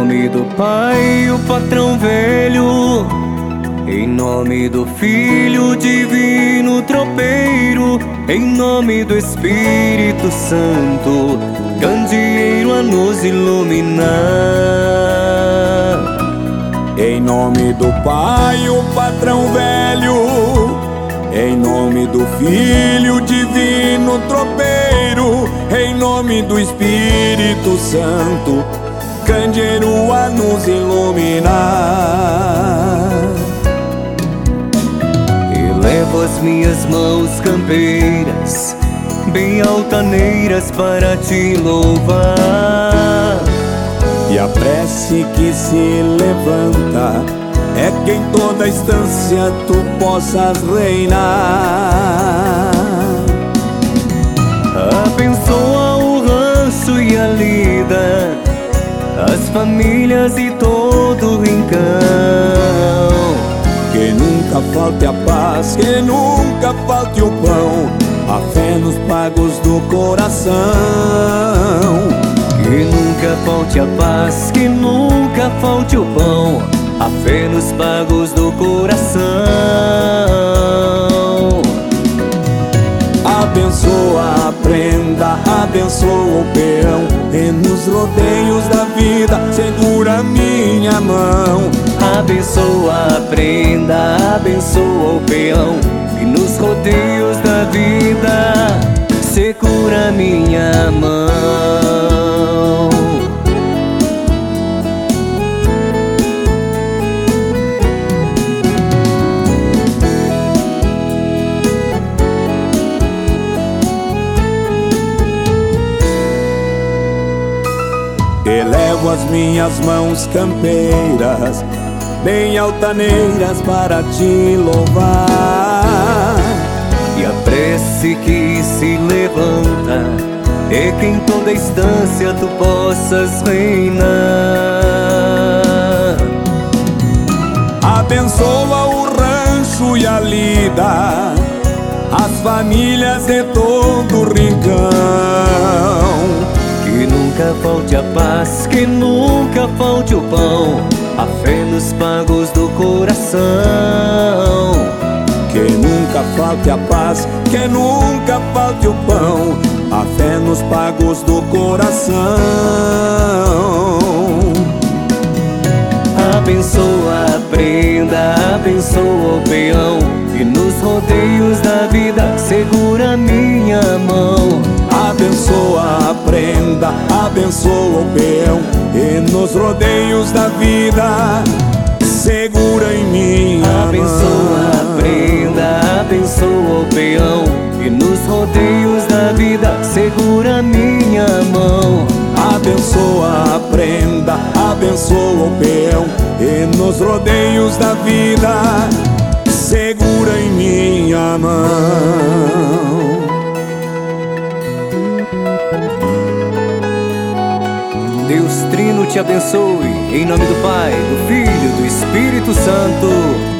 nome do Pai, o patrão velho. Em nome do Filho divino tropeiro. Em nome do Espírito Santo, candeeiro a nos iluminar. Em nome do Pai, o patrão velho. Em nome do Filho divino tropeiro. Em nome do Espírito Santo, candeeiro a nos iluminar. Elevo as minhas mãos campeiras, bem altaneiras, para te louvar. E a prece que se levanta é que em toda instância tu possas reinar. Abençoa o rancho e a lida, as famílias e todo o rincão. Que nunca falte a paz, que nunca falte o pão, a fé nos pagos do coração. Que nunca falte a paz, que nunca falte o pão, a fé nos pagos do coração. Abençoa a prenda, abençoa o peão, e nos rodeios da vida segura minha mão. Abençoa a prenda, abençoa o peão, e nos rodeios da vida segura minha mão. Elevo as minhas mãos campeiras, bem altaneiras, para te louvar. E a prece que se levanta é que em toda instância tu possas reinar. Abençoa o rancho e a lida, as famílias e todo o rincão. Que nunca falte a paz, que nunca falte o pão, a fé nos pagos do coração. Que nunca falte a paz, que nunca falte o pão, a fé nos pagos do coração. Abençoa a prenda, abençoa o peão, e nos rodeios da vida segura minha mão. Abençoa a prenda, abençoa o peão, e nos rodeios da vida segura em minha mão. Abençoa a prenda, abençoa o peão, e nos rodeios da vida segura minha mão. Abençoa a prenda, abençoa o peão, e nos rodeios da vida segura em minha mão. Deus Trino te abençoe, em nome do Pai, do Filho e do Espírito Santo.